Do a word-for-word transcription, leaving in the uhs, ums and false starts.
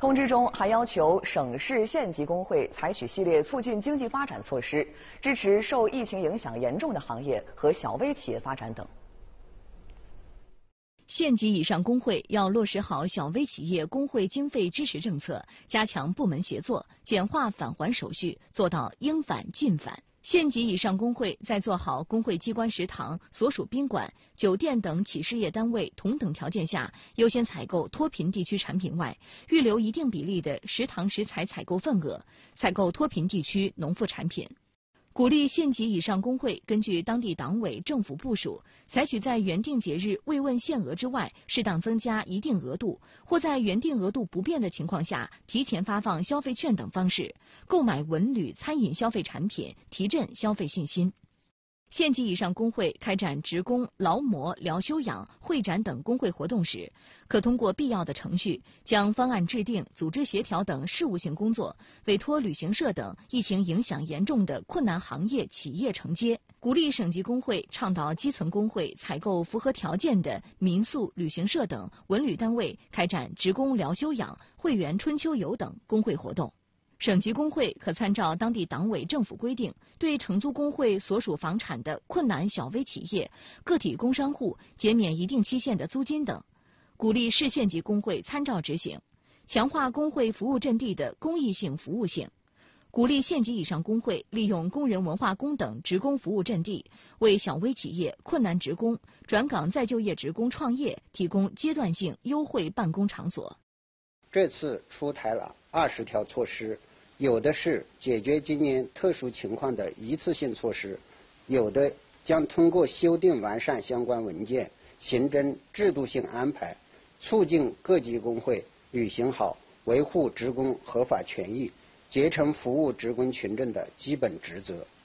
通知中还要求省市县级工会采取系列促进经济发展措施，支持受疫情影响严重的行业和小微企业发展等。 县级以上工会要落实好小微企业工会经费支持政策，加强部门协作，简化返还手续，做到应返尽返。县级以上工会在做好工会机关食堂、所属宾馆、酒店等企事业单位同等条件下优先采购脱贫地区产品外，预留一定比例的食堂食材采购份额，采购脱贫地区农副产品。鼓励县级以上工会根据当地党委政府部署，采取在原定节日未问限额之外，适当增加一定额度，或在原定额度不变的情况下，提前发放消费券等方式，购买文旅餐饮消费产品，提振消费信心。县级以上工会开展职工劳模疗休养会展等工会活动时，可通过必要的程序，将方案制定、组织协调等事务性工作委托旅行社等疫情影响严重的困难行业企业承接。鼓励省级工会倡导基层工会采购符合条件的民宿、旅行社等文旅单位开展职工疗休养、会员春秋游等工会活动。省级工会可参照当地党委政府规定，对承租工会所属房产的困难小微企业、个体工商户减免一定期限的租金等。鼓励市县级工会参照执行，强化工会服务阵地的公益性服务性。鼓励县级以上工会利用工人文化宫等职工服务阵地，为小微企业、困难职工、转岗再就业职工创业提供阶段性优惠办公场所。 这次出台了二十条措施，有的是解决今年特殊情况的一次性措施，有的将通过修订完善相关文件，形成制度性安排，促进各级工会履行好维护职工合法权益、竭诚服务职工群众的基本职责。